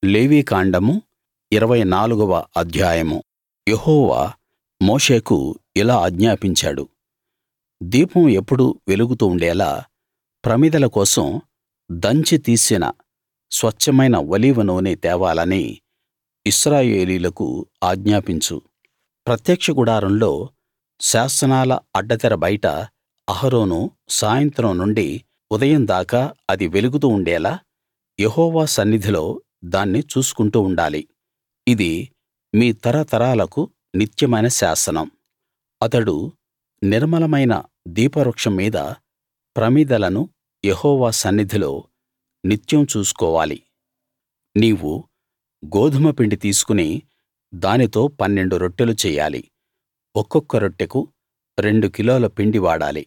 లేవీకాండము 24వ అధ్యాయము. యెహోవా మోషేకు ఇలా ఆజ్ఞాపించాడు. దీపం ఎప్పుడూ వెలుగుతూ ఉండేలా ప్రమిదల కోసం దంచి తీసిన స్వచ్ఛమైన ఒలీవ నూనె తేవాలని ఇశ్రాయేలీయులకు ఆజ్ఞాపించు. ప్రత్యక్ష గుడారంలో శాసనాల అడ్డతెర బయట అహరోను సాయంత్రం నుండి ఉదయం దాకా అది వెలుగుతూ ఉండేలా యెహోవా సన్నిధిలో దాన్ని చూసుకుంటూ ఉండాలి. ఇది మీ తరతరాలకు నిత్యమైన శాసనం. అతడు నిర్మలమైన దీపవృక్షం మీద ప్రమిదలను యెహోవా సన్నిధిలో నిత్యం చూసుకోవాలి. నీవు గోదుమ పిండి తీసుకుని దానితో 12 రొట్టెలు చెయ్యాలి. ఒక్కొక్క రొట్టెకు 2 కిలోల పిండి వాడాలి.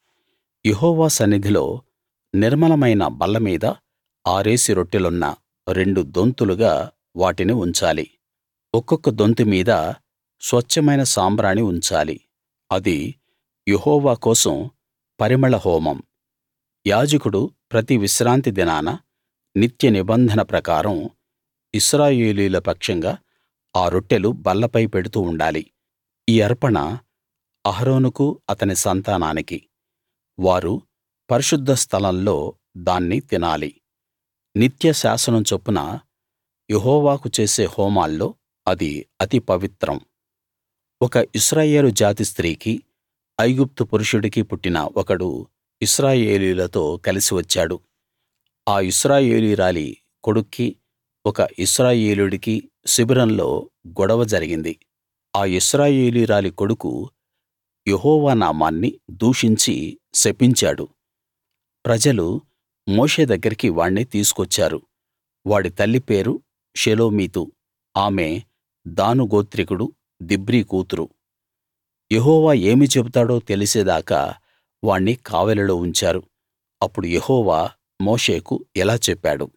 యెహోవా సన్నిధిలో నిర్మలమైన బల్ల మీద ఆరేసి రొట్టెలున్న 2 దొంతులుగా వాటిని ఉంచాలి. ఒక్కొక్క దొంతు మీద స్వచ్ఛమైన సాంబ్రాణి ఉంచాలి. అది యెహోవా కోసం పరిమళ హోమం. యాజకుడు ప్రతి విశ్రాంతి దినాన నిత్య నిబంధన ప్రకారం ఇశ్రాయేలీయుల పక్షంగా ఆ రొట్టెలు బల్లపై పెడుతూ ఉండాలి. ఈ అర్పణ అహరోనుకు అతని సంతానానికి. వారు పరిశుద్ధ స్థలంలో దాన్ని తినాలి. నిత్య శాసనం చొప్పున యెహోవాకు చేసే హోమాల్లో అది అతి పవిత్రం. ఒక ఇశ్రాయేలు జాతి స్త్రీకి ఐగుప్తు పురుషుడికి పుట్టిన ఒకడు ఇశ్రాయేలీయులతో కలిసి వచ్చాడు. ఆ ఇశ్రాయేలీయురాలి కొడుక్కి ఒక ఇశ్రాయేలీయుడికి శిబిరంలో గొడవ జరిగింది. ఆ ఇశ్రాయేలీయురాలి కొడుకు యెహోవా నామాన్ని దూషించి శపించాడు. ప్రజలు మోషే దగ్గరికి వాణ్ణి తీసుకొచ్చారు. వాడి తల్లి పేరు షెలోమీతు. ఆమె దాను గోత్రికుడు దిబ్రీ కూతురు. యెహోవా ఏమి చెబుతాడో తెలిసేదాకా వాణ్ణి కావలిలో ఉంచారు. అప్పుడు యెహోవా మోషేకు ఇలా చెప్పాడు.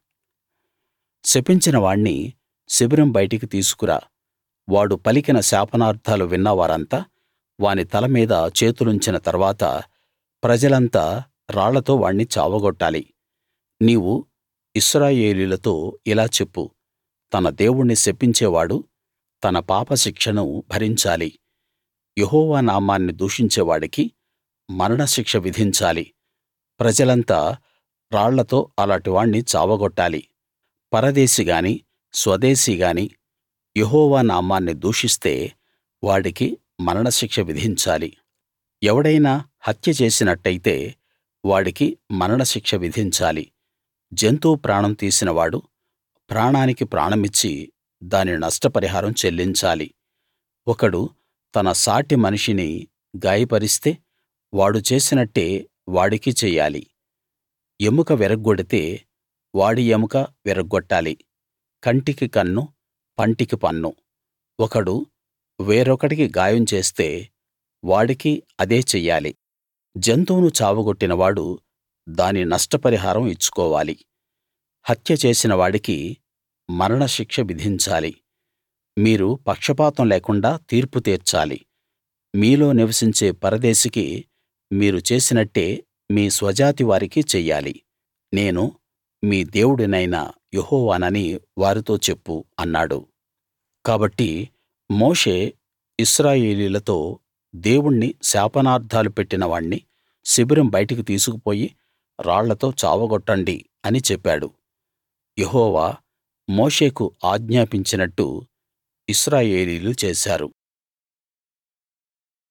శపించిన వాణ్ణి శిబిరం బయటికి తీసుకురా. వాడు పలికిన శాపనార్థాలు విన్న వారంతా వాని తల మీద చేతులుంచిన తర్వాత ప్రజలంతా రాళ్లతో వాణ్ణి చావగొట్టాలి. నీవు ఇశ్రాయేలీయులతో ఇలా చెప్పు, తన దేవుణ్ణి శపించేవాడు తన పాపశిక్షను భరించాలి. యెహోవా నామాన్ని దూషించేవాడికి మరణశిక్ష విధించాలి. ప్రజలంతా రాళ్లతో అలాటి వాణ్ణి చావగొట్టాలి. పరదేశి గాని స్వదేశీ గాని యెహోవా నామాన్ని దూషిస్తే వాడికి మరణశిక్ష విధించాలి. ఎవడైనా హత్య చేసినట్టయితే వాడికి మరణశిక్ష విధించాలి. జంతువు ప్రాణం తీసినవాడు ప్రాణానికి ప్రాణమిచ్చి దాని నష్టపరిహారం చెల్లించాలి. ఒకడు తన సాటి మనిషిని గాయపరిస్తే వాడు చేసినట్టే వాడికి చెయ్యాలి. ఎముక విరగ్గొడితే వాడి ఎముక విరగ్గొట్టాలి. కంటికి కన్ను, పంటికి పన్ను. ఒకడు వేరొకడికి గాయం చేస్తే వాడికి అదే చెయ్యాలి. జంతువును చావగొట్టినవాడు దాని నష్టపరిహారం ఇచ్చుకోవాలి. హత్య చేసిన వాడికి మరణశిక్ష విధించాలి. మీరు పక్షపాతం లేకుండా తీర్పు తీర్చాలి. మీలో నివసించే పరదేశికి మీరు చేసినట్టే మీ స్వజాతి వారికి చెయ్యాలి. నేను మీ దేవుడినైన యెహోవానని వారితో చెప్పు అన్నాడు. కాబట్టి మోషే ఇశ్రాయేలీయులతో దేవుణ్ణి శాపనార్థాలు పెట్టిన వాణ్ణి శిబిరం బయటికి తీసుకుపోయి రాళ్లతో చావగొట్టండి అని చెప్పాడు. యెహోవా మోషేకు ఆజ్ఞాపించినట్టు ఇశ్రాయేలీయులు చేశారు.